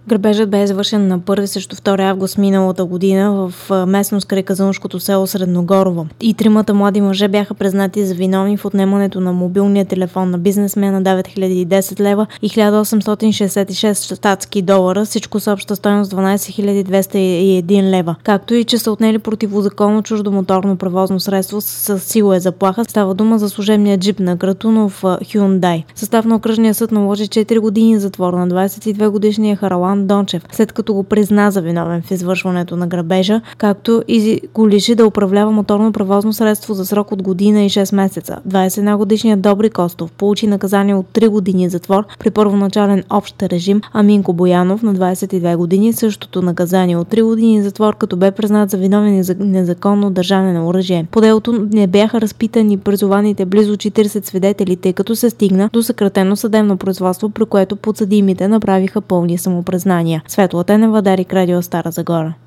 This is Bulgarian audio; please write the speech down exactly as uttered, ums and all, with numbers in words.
Грабежът бе извършен на първи срещу втори август миналата година в местност край казанското село Средногорово. И тримата млади мъже бяха признати за виновни в отнемането на мобилния телефон на бизнесмена девет хиляди и десет лева и хиляда осемстотин шейсет и шест щатски долара, всичко с обща стойност дванадесет хиляди двеста и един лева. Както и че са отнели противозаконно чуждо моторно превозно средство с сила и заплаха. Става дума за служебния джип на Гратунов Hyundai. Състав на окръжния съд наложи четири години затвор на двадесет и две годишния Харалан Дончев, след като го призна за виновен в извършването на грабежа, както и го лиши да управлява моторно превозно средство за срок от година и шест месеца. двадесет и една годишният Добри Костов получи наказание от три години затвор при първоначален общ режим, а Минко Боянов на двадесет и две години същото наказание от три години затвор, като бе признат за виновен за незаконно държане на оръжие. По делото не бяха разпитани призованите близо четиридесет свидетели, тъй като се стигна до съкратено съдебно производство, при което подсъдимите направиха пълни самопризнания. Светла Тенева, Дарик, Радио Стара Загора.